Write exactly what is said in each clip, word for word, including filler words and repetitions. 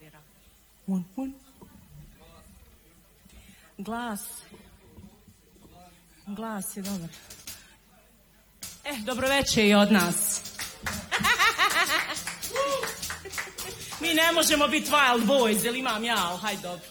Un, un. Glas. Glas je dobar. E, dobroveče i od nas. Mi ne možemo biti Wild Boys, jer imam ja, ali hajde dobro.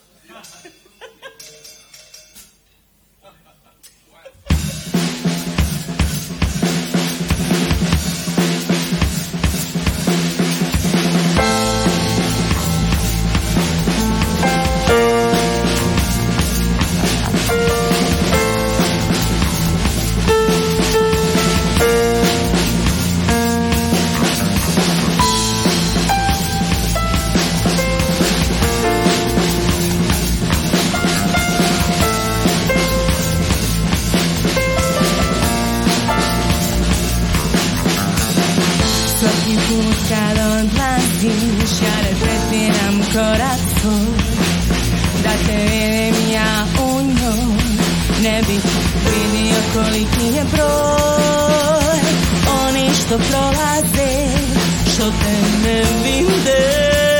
Kad odlaziš, ja reflektiram korak tvoj, da te vidim ja u njoj, ne bih vidio koliki je broj. Oni što prolaze, što te ne vide,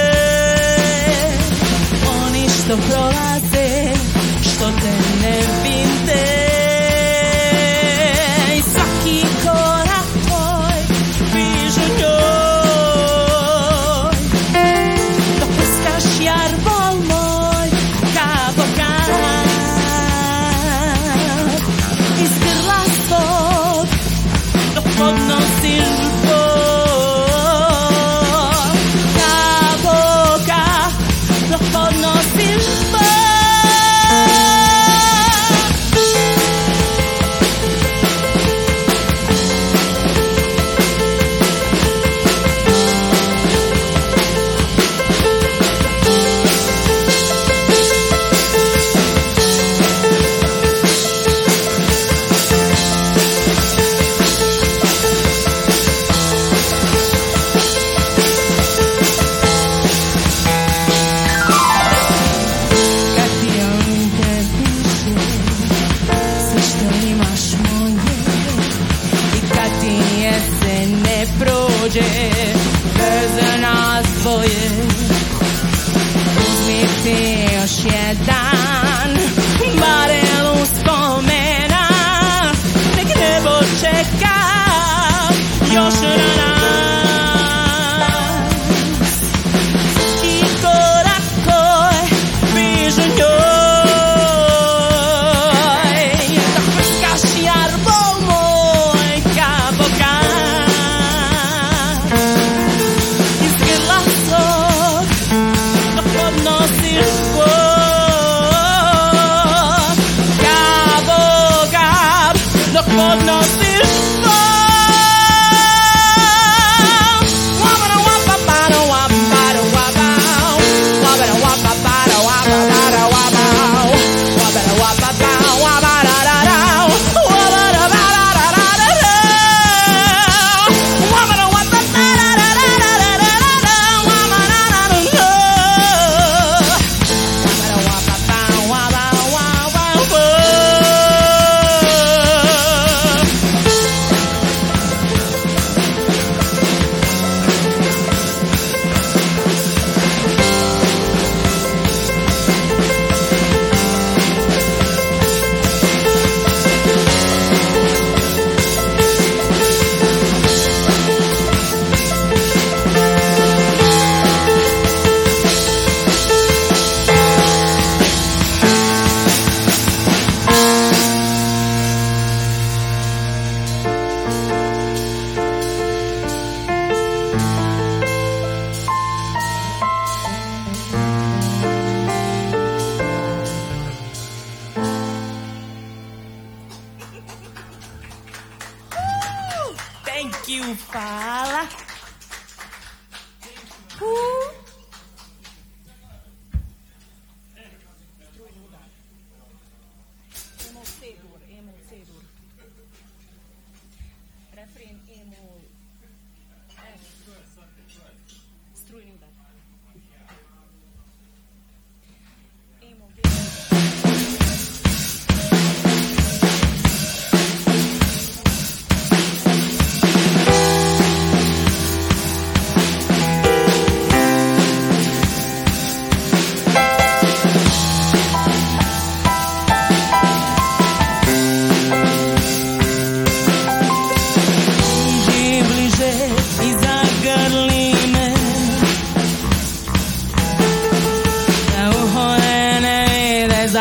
oni što prolaze, što te ne vide. I svaki korak tvoj, vižu njoj, jarbol moj kao kad iz grla svog dok podnosiš Bog, kao kad dok podnosiš Bog. Bez nas dvoje uzmi ti još jedan barel uspomena, nek nebo čeka još na nas. I korak koji vižu njoj, da prskaš jarbol moj kao bokan. Nosiš Bog.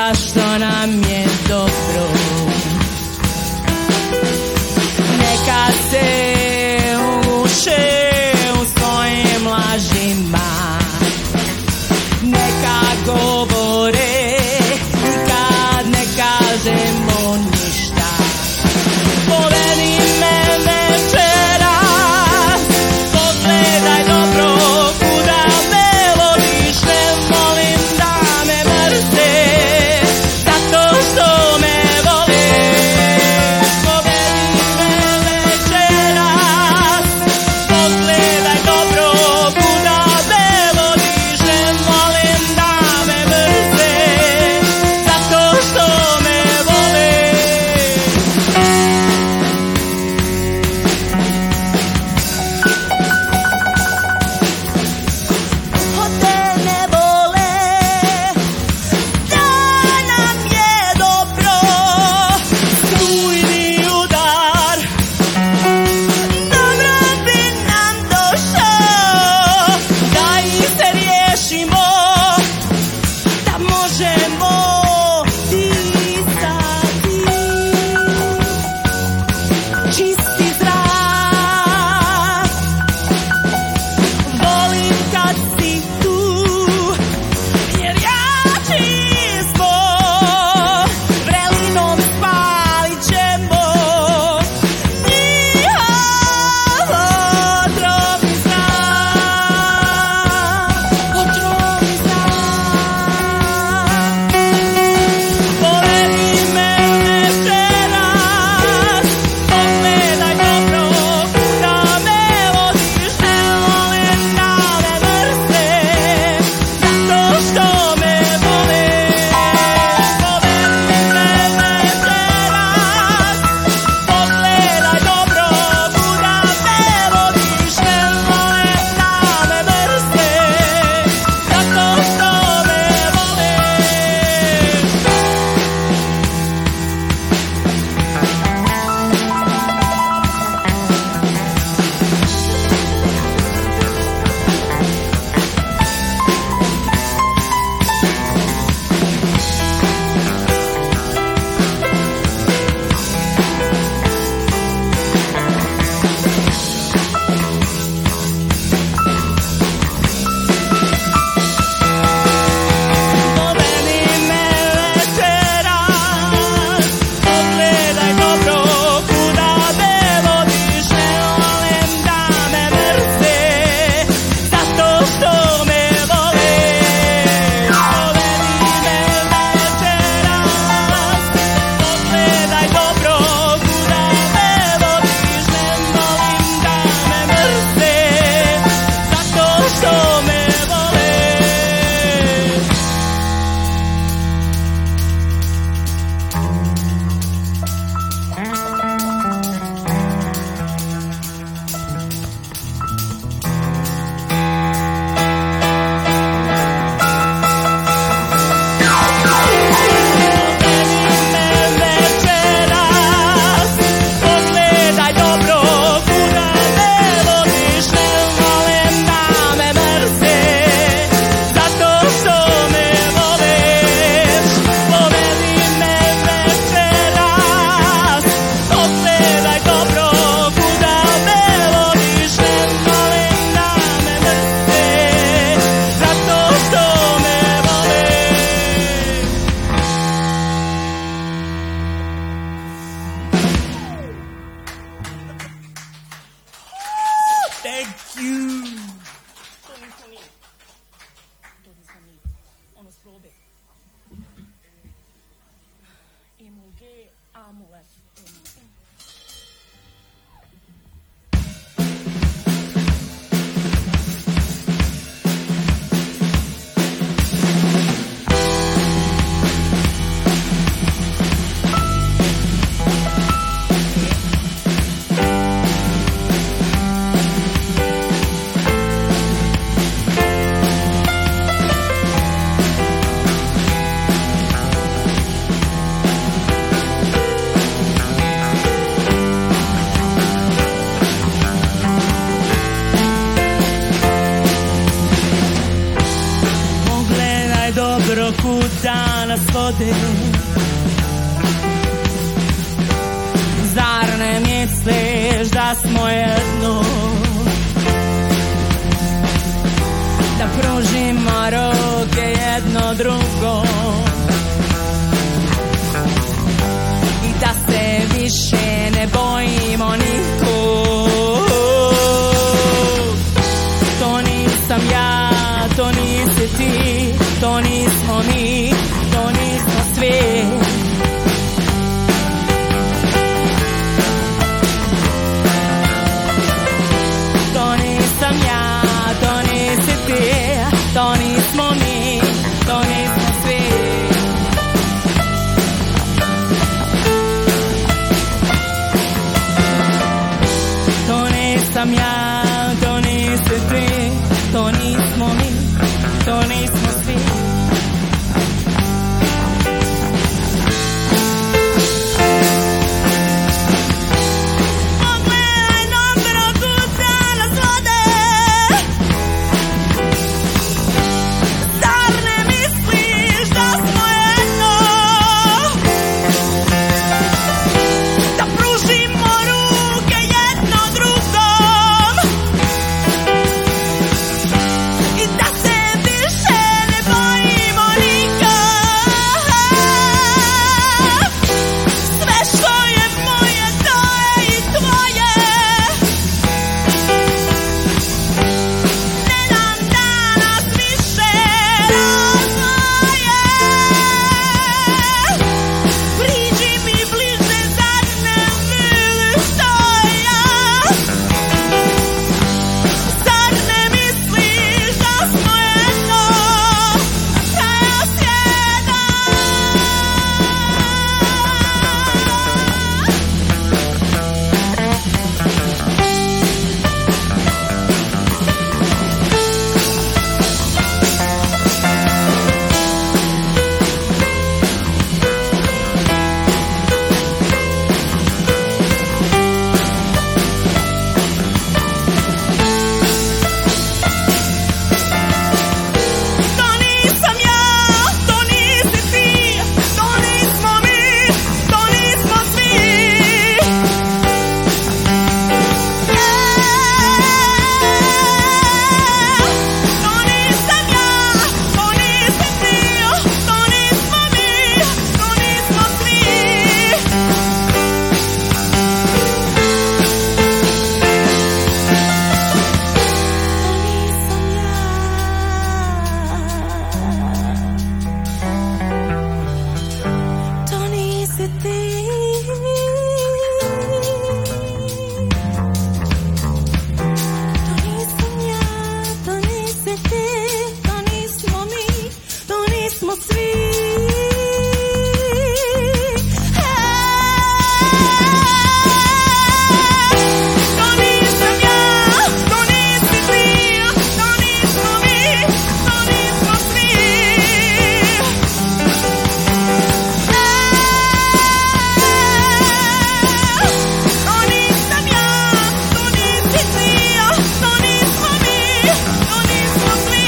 što nam je dobro. Neka se uguše u svojim lažima, neka govore i kad ne kažemo ništa. Povedi me večeras, pogledaj dobro kuda me vodiš, ne molim da me mrze, zato što me voliš. Povedi me večeras, pogledaj dobro kuda me vodiš, ne molim da me mrze, zato što me voliš. Hote ne vole, da nam je dobro, strujni udar, dobro bi nam došao, da ih se riješimo, da možemo disati čisti zrak. Volim kad si tu, jer jači smo, vrelinom spalit ćemo njihov otrovni zrak, otrovni zrak. Povedi me večeras, pogledaj dobro kuda me vodiš, ne volim da me mrze, zato što me voliš. Povedi me večeras, pogledaj dobro kuda me vodiš, ne volim da me mrze, zato što me voliš. Povedi me večeras, pogledaj dobro kuda me vodiš, ne volim da me mrze, zato što me voliš. Povedi me večeras, pogledaj dobro kuda me vodiš, ne volim da me mrze, zato što me voliš. Večeras, pogledaj dobro kuda me vodiš, ne volim da me mrze, zato što me voliš. Povedi me večeras, pogledaj dobro kuda me vodiš, ne volim da me mrze, zato što me voliš. Thank you. Toni, Toni. Toni, Toni. Ono s probe. Emul G, Amul F. Emul G. obroku danas vode. Zar ne misliš da smo jedno, da pružimo ruke jedno drugo i da se više ne bojimo nikog. To nisam ja, to nisi ti, to nismo mi, to nismo svi. To nisam ja, to nisi ti, to nismo mi, to nismo svi. To nisam ja, to nisi ti, to nismo mi, to nismo svi. Pogledaj dobro kuda nas vode. Zar ne misliš da smo jedno, da pružimo ruke jedno drugom i da se više ne bojimo nikog. Sve što je moje, to je i tvoje. Ne nam danas više razvoje. Priđi mi bliže, zar ne vidiš što ja? Zar ne misliš da smo jedno, kraja svijeta? To nisam ja, to nisi ti, to nismo mi, to nismo svi. To nisam ja, to nisi ti, to nismo mi, to nismo svi. To nisi ti, to nisam ja, to nisi ti, to nismo mi, to nismo svi. To nisam ja, to nisi ti, to nismo mi, to nismo svi. To nisam ja, to nisi ti, to nismo mi, to nismo svi.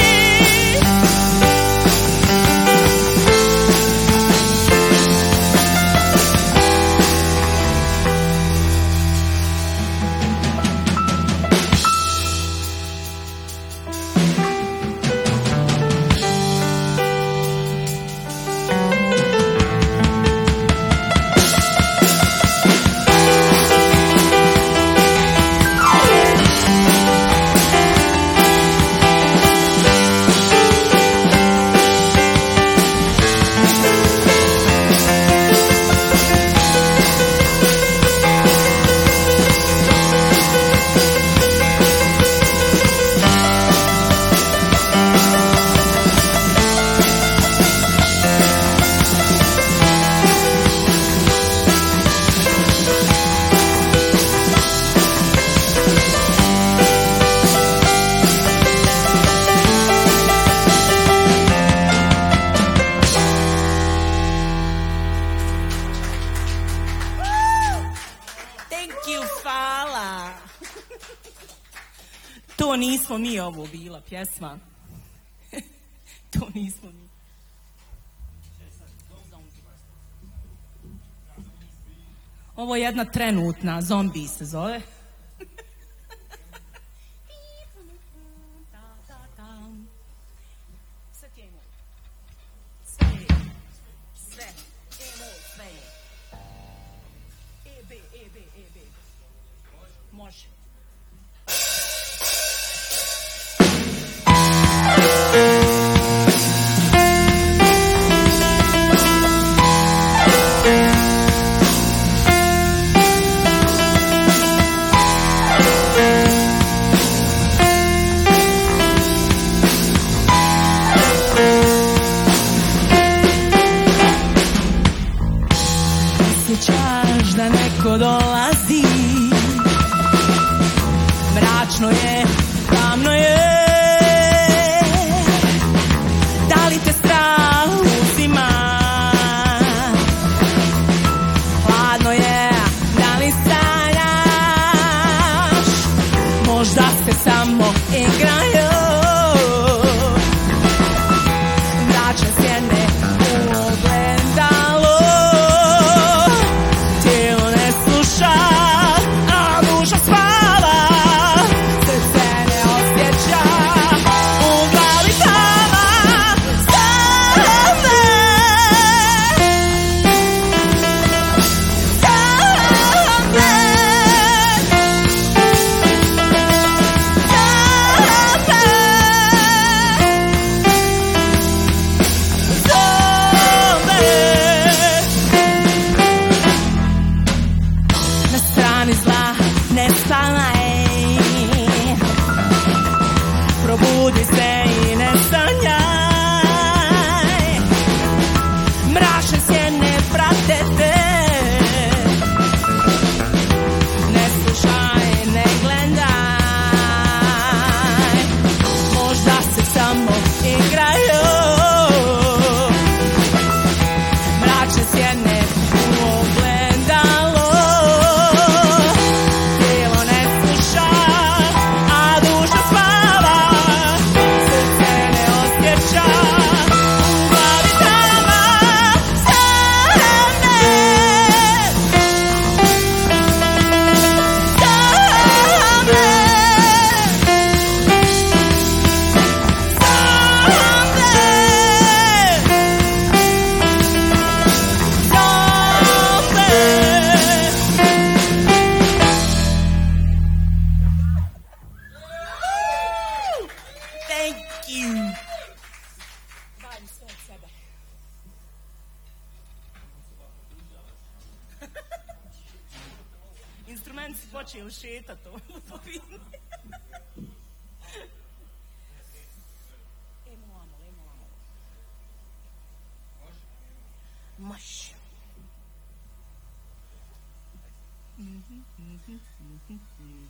Thank you, hvala. To nismo mi, ovo bila pjesma. To nismo mi. Ovo je jedna trenutna, Zombie se zove. Sve ti je imao. Sve je. Sve. E-mol, sve je. E-B, E-B, E-B. Može. Osjećaš da neko dolazi, mračno je, tamno je. Da li te strah uzima? Hladno je, da li sanjaš? Možda se samo igraju. Mračne sjene u ogledalo, tijelo ne sluša, a duša spava. Srce ne osjeća, u glavi tama. Same, na strani zla ne spalaj, probudi se i ne sanjaj. Mračne sjene prate te, ne slušaj, ne gledaj. Možda se samo igraju. Mračne sjene u ogledalo, tijelo ne sluša, a duša spava. Srce ne osjeća, u glavi tama. Same, Thank you. Dajem sve od sebe. Instrument si počeo šetat ovo po vini. Emo amo, emo amo. Može. Mhm, mhm, mhm, mhm.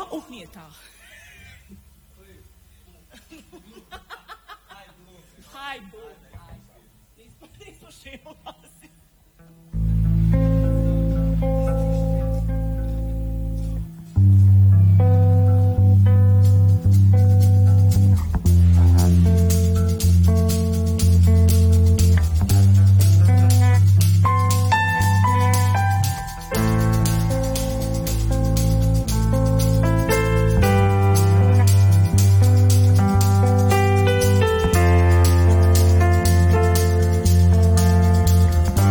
Oh, nije ta. Haj, Bog. Nismo, nismo šemo glasi. Thank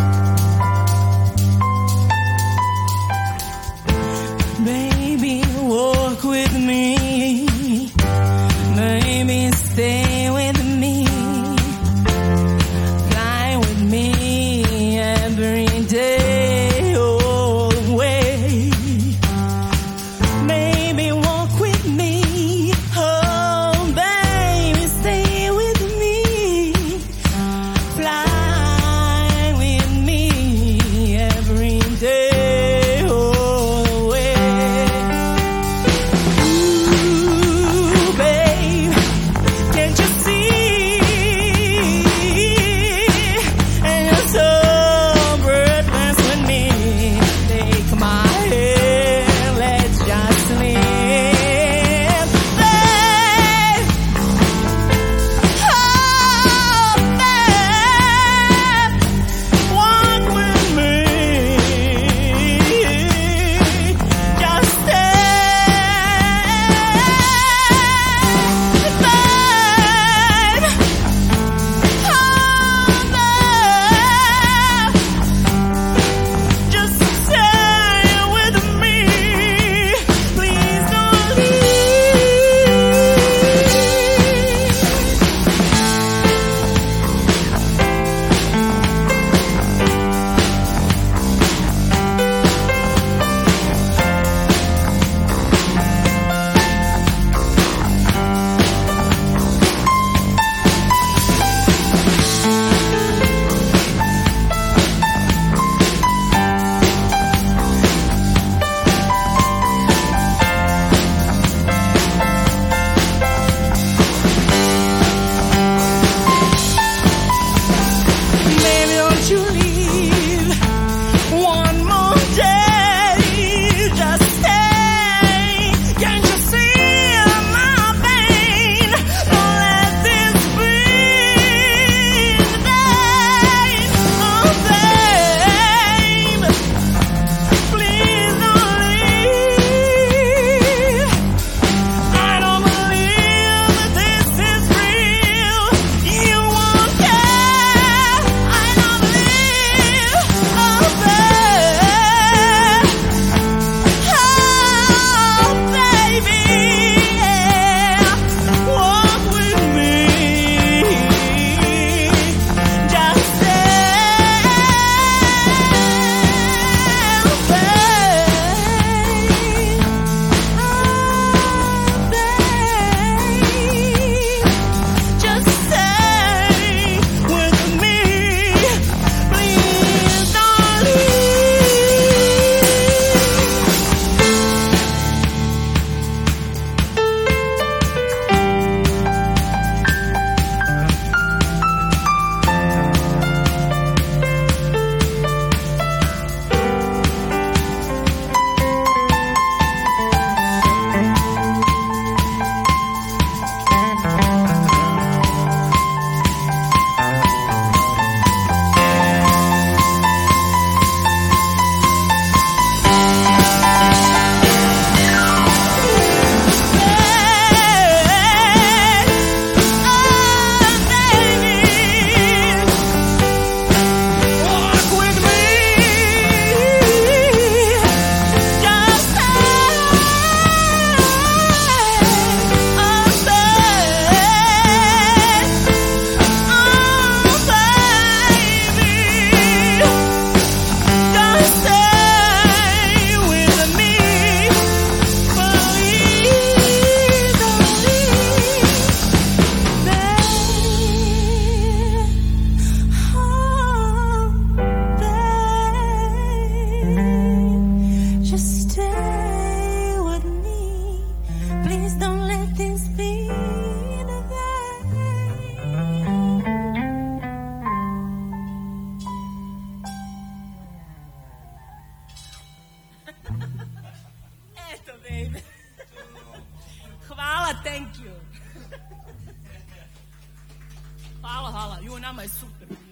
Ah, thank you. Hvala, hvala. You and I, my super.